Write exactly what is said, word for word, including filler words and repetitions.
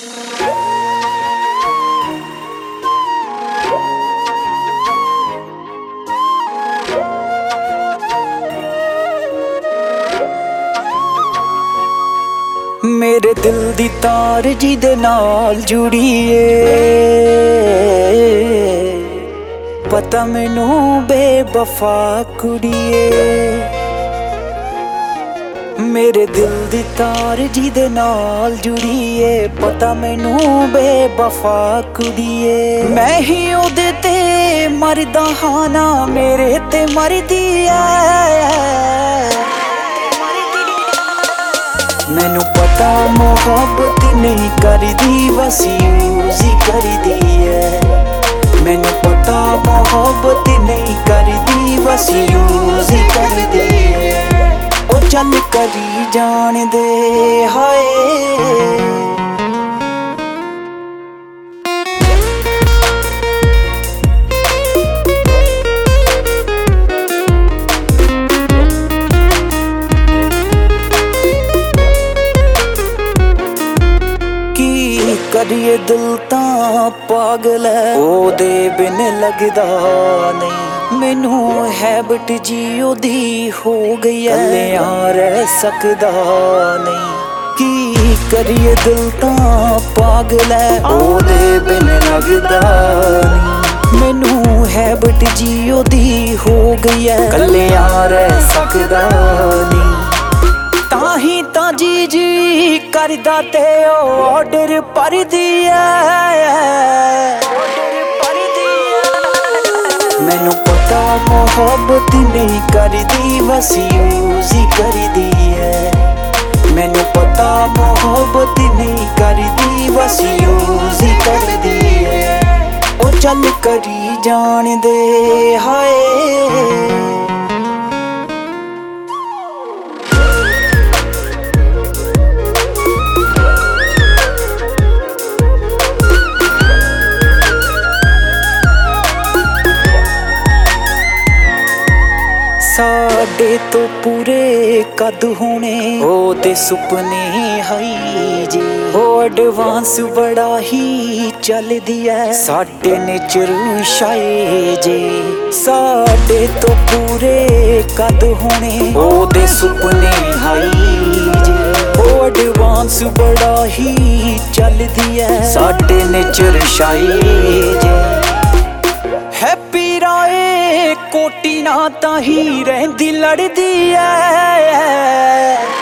मेरे दिल दी तार जिदे नाल जुड़ी ए, पता मैनू बेवफा कुड़िए। मेरे दिल दी तार जिदे नाल जुड़ी ए, पता मैनू बेवफा कुड़िए। मैं ही ओदे ते मरदा हां ना मेरे ते मरदी ऐ। मैनू पता मोहब्बत नहीं करदी बस यूज ही करदी है। मैनू पता मोहब्बत नहीं करदी बस यूज ही करदी है। ओ चल करी जान दे हाय। करिए दिल तां पागल है, ओदे बिन लगदा नहीं। मैनू हैबिट जी ओदी हो गई है, कल्लियां रह सकदा नहीं। की करिए दिल तां पागल है, ओदे बिन लगदा नहीं। मैनू हैबिट जी ओदी हो गई है, कल्लियां रह सकदा नहीं। ताही तां जी जी करदा ते ऑर्डर पर दिया। मैनू पता मोहब्बत नहीं करदी बस यूज ही करदी है। मैनू पता मोहब्बत नहीं करदी बस यूज ही करदी है। ओ चल करी जान दे हाय। साडे तो पूरे कद होने ओदे सुपने हाई जी। ओ एडवांस बड़ा ही चलदी है, साडे नेचर शाये जे। साडे तो पूरे कद होने ओदे सुपने हाई जी। ओ एडवांस बड़ा ही चलदी है, साडे नेचर शाये जे। हैप्पी राय कोटी ना ताही रहंदी लड़दी ऐ।